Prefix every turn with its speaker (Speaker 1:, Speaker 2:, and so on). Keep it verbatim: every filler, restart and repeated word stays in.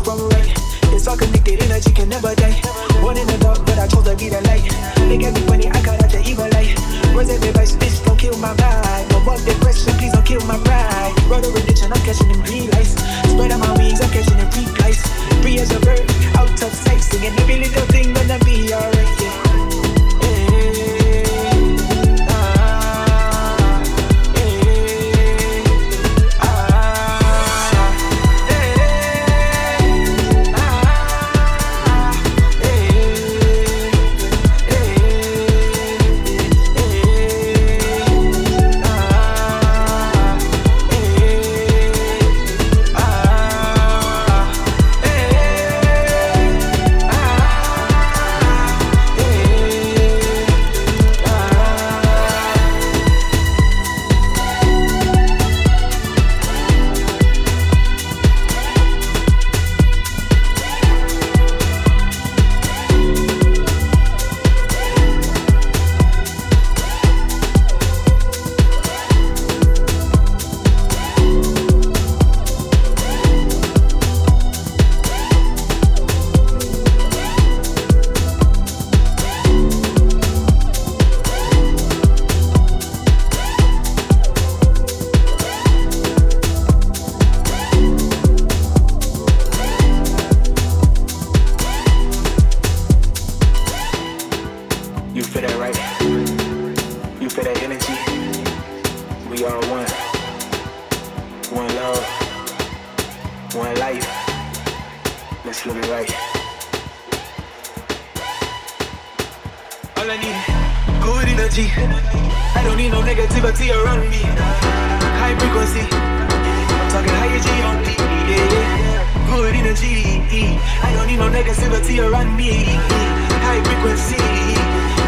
Speaker 1: from right. It's all connected, energy can never die. One in the dark, but I chose to be the light. They get me funny, I cut out the evil light. Words of advice, bitch, don't kill my vibe. No more depression, please don't kill my pride. Road of religion, I'm catching in green lights. Spread out my wings, I'm catching in free flights. Free as a bird, out of sight. Singing every little thing, gonna be alright, yeah.
Speaker 2: I don't need no negativity around me. High frequency.